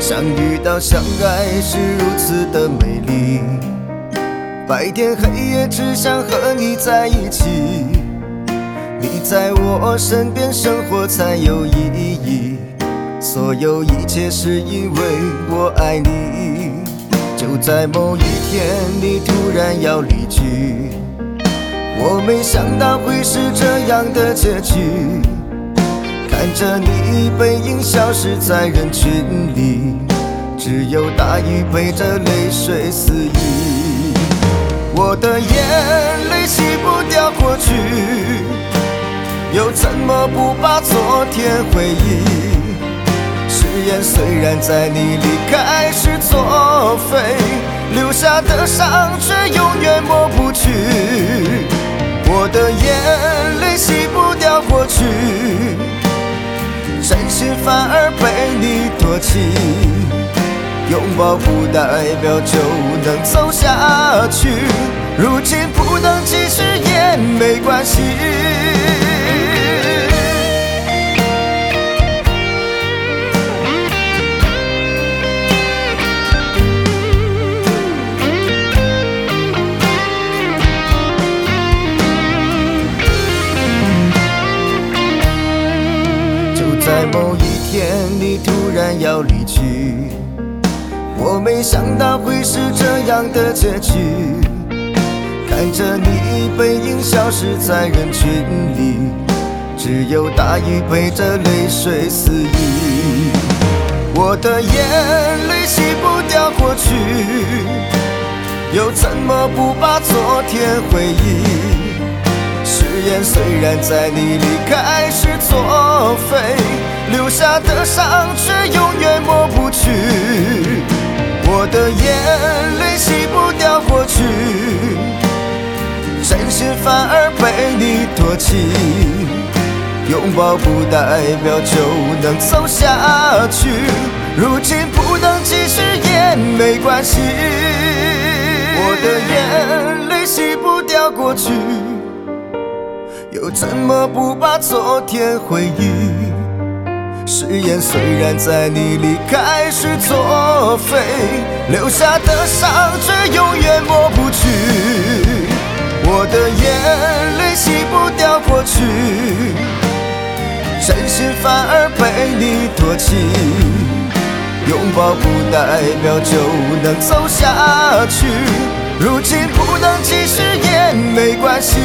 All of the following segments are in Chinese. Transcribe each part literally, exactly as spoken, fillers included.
相遇到相爱是如此的美丽，白天黑夜只想和你在一起，你在我身边，生活才有意义。所有一切是因为我爱你。就在某一天，你突然要离去，我没想到会是这样的结局。看着你背影消失在人群里，只有大雨陪着泪水肆意。我的眼泪洗不掉过去，又怎么不把昨天回忆？誓言虽然在你离开时作废，留下的伤却永远抹不去。我的眼泪洗不掉过去，真心反而被你唾弃。拥抱不代表就能走下去，如今不能继续也没关系。在某一天，你突然要离去，我没想到会是这样的结局。看着你背影消失在人群里，只有大雨陪着泪水肆意。我的眼泪洗不掉过去，又怎么不把昨天回忆？誓言虽然在你离开时作废，留下的伤却永远抹不去。我的眼泪洗不掉过去，真心反而被你唾弃。拥抱不代表就能走下去，如今不能继续也没关系。我的眼泪洗不掉过去，又怎么不把昨天回忆？誓言虽然在你离开时作废，留下的伤却永远抹不去。我的眼泪洗不掉过去，真心反而被你唾弃。拥抱不代表就能走下去，如今不能继续也没关系。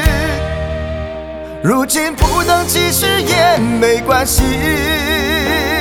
如今不能继续也没关系。